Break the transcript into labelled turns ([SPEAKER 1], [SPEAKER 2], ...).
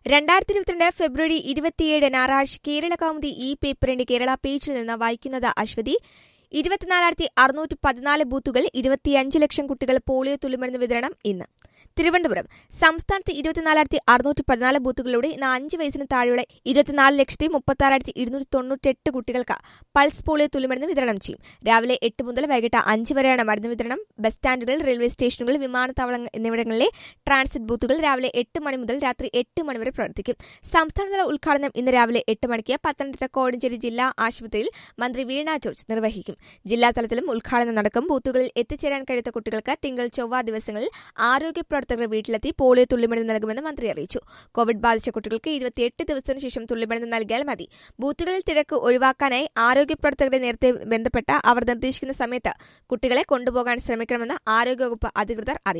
[SPEAKER 1] 2022 ഫെബ്രുവരി 27 ഞായറാഴ്ച കേരള കൗമുദി ഈ പേപ്പറിന്റെ കേരള പേജിൽ നിന്ന് വായിക്കുന്നത് അശ്വതി. 24,614 ബൂത്തുകൾ 25 ലക്ഷം കുട്ടികൾ പോളിയോ തുള്ളിമരുന്ന് വിതരണം ഇന്ന്. തിരുവനന്തപുരം സംസ്ഥാനത്ത് 24,614 ബൂത്തുകളിലൂടെ ഇന്ന് 5 വയസ്സിന് താഴെയുള്ള 24,36,298 കുട്ടികൾക്ക് പൾസ് പോളിയോ തുള്ളിമരുന്ന് വിതരണം ചെയ്യും. രാവിലെ 8 മുതൽ വൈകിട്ട് 5 വരെയാണ് മരുന്ന് വിതരണം. ബസ് സ്റ്റാൻഡുകൾ, റെയിൽവേ സ്റ്റേഷനുകൾ, വിമാനത്താവളങ്ങൾ എന്നിവിടങ്ങളിലെ ട്രാൻസിറ്റ് ബൂത്തുകൾ രാവിലെ 8 മണി മുതൽ രാത്രി 8 മണി വരെ പ്രവർത്തിക്കും. സംസ്ഥാനതല ഉദ്ഘാടനം ഇന്ന് രാവിലെ 8 മണിക്ക് പത്തനംതിട്ട കോഴഞ്ചേരി ജില്ലാ ആശുപത്രിയിൽ മന്ത്രി വീണ ജോർജ് നിർവഹിക്കും. ജില്ലാതലത്തിലും ഉദ്ഘാടനം നടക്കും. ബൂത്തുകളിൽ എത്തിച്ചേരാൻ കഴിയാത്ത കുട്ടികൾക്ക് തിങ്കൾ, ചൊവ്വ ദിവസങ്ങളിൽ ആരോഗ്യ പ്രവർത്തകർ വീട്ടിലെത്തി പോളിയോ തുള്ളിമരുന്ന് നൽകുമെന്ന് മന്ത്രി അറിയിച്ചു. കോവിഡ് ബാധിച്ച കുട്ടികൾക്ക് 28 ദിവസത്തിന് ശേഷം തുള്ളിമരുന്ന് നൽകിയാൽ മതി. ബൂത്തുകളിൽ തിരക്ക് ഒഴിവാക്കാനായി ആരോഗ്യ പ്രവർത്തകരെ നേരത്തെ ബന്ധപ്പെട്ട് അവർ നിർദ്ദേശിക്കുന്ന സമയത്ത് കുട്ടികളെ കൊണ്ടുപോകാൻ ശ്രമിക്കണമെന്ന് ആരോഗ്യവകുപ്പ് അധികൃതർ അറിയിച്ചു.